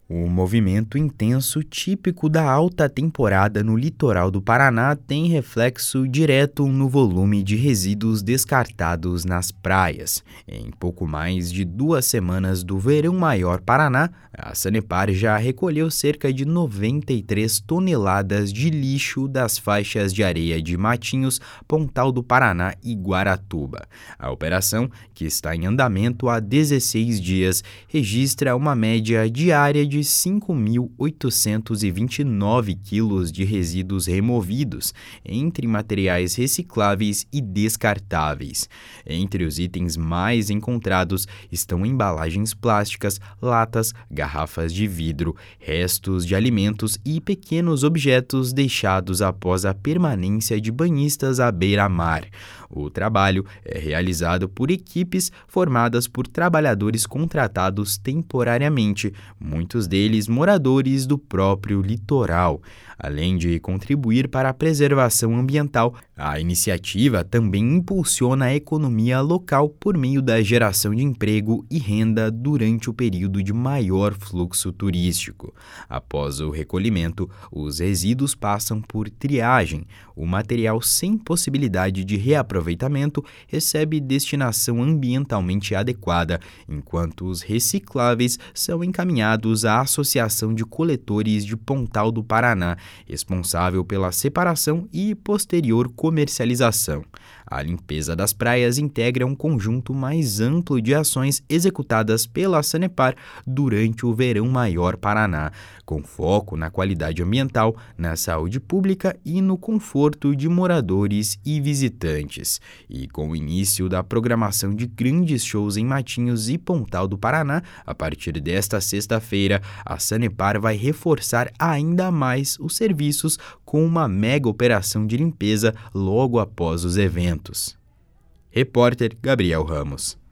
O movimento intenso típico da alta temporada no litoral do Paraná tem reflexo direto no volume de resíduos descartados nas praias. Em pouco mais de 2 semanas do Verão Maior Paraná, a Sanepar já recolheu cerca de 93 toneladas de lixo das faixas de areia de Matinhos, Pontal do Paraná e Guaratuba. A operação, que está em andamento há 16 dias, registra uma média diária de 5.829 quilos de resíduos removidos, entre materiais recicláveis e descartáveis. Entre os itens mais encontrados estão embalagens plásticas, latas, garrafas de vidro, restos de alimentos e pequenos objetos deixados após a permanência de banhistas à beira-mar. O trabalho é realizado por equipes formadas por trabalhadores contratados temporariamente, muitos deles moradores do próprio litoral. Além de contribuir para a preservação ambiental, a iniciativa também impulsiona a economia local por meio da geração de emprego e renda durante o período de maior fluxo turístico. Após o recolhimento, os resíduos passam por triagem. O material sem possibilidade de reaproveitamento recebe destinação ambientalmente adequada, enquanto os recicláveis são encaminhados à Associação de Coletores de Pontal do Paraná, responsável pela separação e posterior comercialização. A limpeza das praias integra um conjunto mais amplo de ações executadas pela Sanepar durante o Verão Maior Paraná, com foco na qualidade ambiental, na saúde pública e no conforto de moradores e visitantes. E com o início da programação de grandes shows em Matinhos e Pontal do Paraná, a partir desta sexta-feira, a Sanepar vai reforçar ainda mais os serviços com uma mega operação de limpeza logo após os eventos. Repórter Gabriel Ramos.